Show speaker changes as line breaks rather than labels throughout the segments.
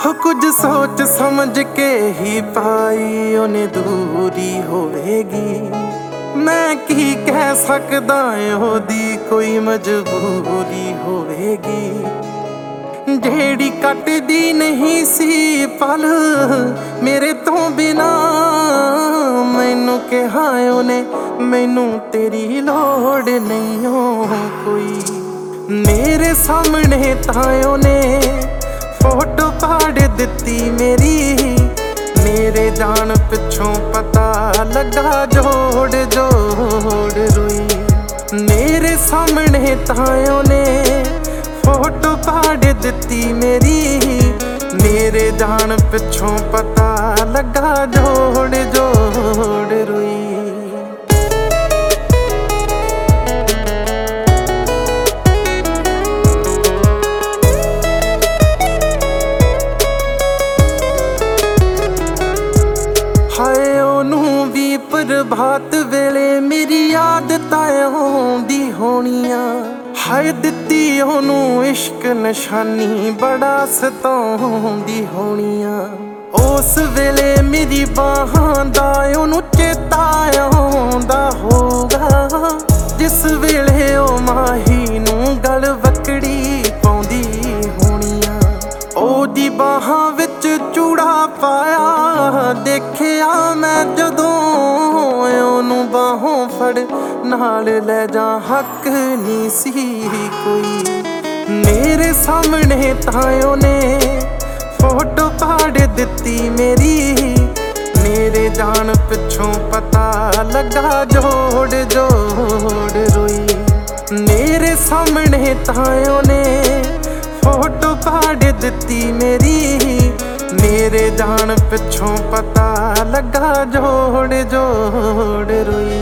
हो कुछ सोच समझ के ही पाई उन्हें दूरी होवेगी। मैं की कह सकदा ओदी कोई मजबूरी होवेगी। जेड़ी कटदी नहीं सी पल मेरे तो बिना, मैनू कहा उन्हें मैनू तेरी लोड़ नहीं हो कोई। मेरे सामने तायों ने फोटो पाड़ दिती मेरी, मेरे जान पिछों पता लगा जोड़ जोड़ रोई। मेरे सामने तायों ने फोटो पाड़ दिती मेरी, मेरे जान पिछों पता लगा जोड़ जोड़ रोई। हाय ओनू भी प्रभात वेले मेरी याद आउंदी होनियां। हाय दित्ती ओनू इश्क निशानी बड़ा सताउंदी होनियां। उस वेले मेरी बाहां दा ओनू चेता आउंदा होगा, जिस वेले ओ माही नू गल वकड़ी पाउंदी होनियां। ओदी बाहां विच चूड़ा पाया देखिया मैं जदों, ओनू बाहों फड़ नाल ले जा हक नहीं सी कोई। मेरे सामने तायों ने फोटो पाड़ दिती मेरी, मेरे जान पिछों पता लगा जोड़ जोड़ रोई। मेरे सामने तायों ने फोटो पाड़ दिती मेरी, मेरे जान पिछों पता लगा जोड़ जोड़ रोई।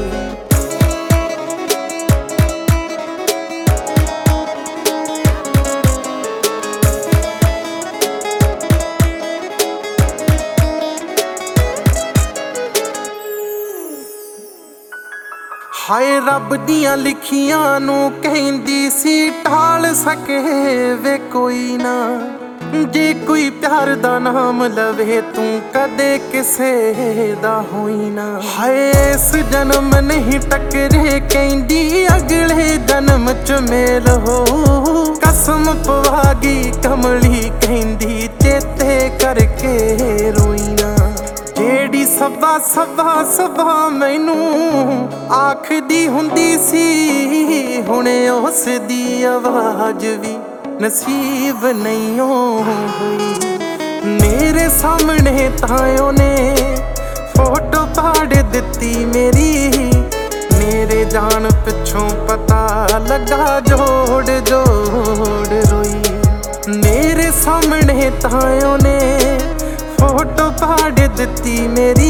हाय रब दियां लिखियां नू कहंदी सी टाल सके वे कोई ना। जे कोई प्यार दा नाम लवे तू कदे किसे दा होई ना। हाय इस जन्म नहीं टकरे कहंदी अगले जन्म च मेल हो। कसम पवागी कमली कहंदी चेते करके रोई ना। जेड़ी सबा सबा सबा मैनू आखदी हुंदी सी, हुणे उस दी आवाज भी नसीब नहीं होई। मेरे सामने तायों ने फोटो पाड़ दिती मेरी, मेरे जान पिछों पता लगा जोड़ जोड़ रोई। मेरे सामने तायों ने फोटो पाड़ दिती मेरी,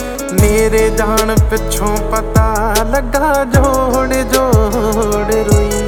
मेरे जान पिछों पता लगा जोड़ जोड़ रोई।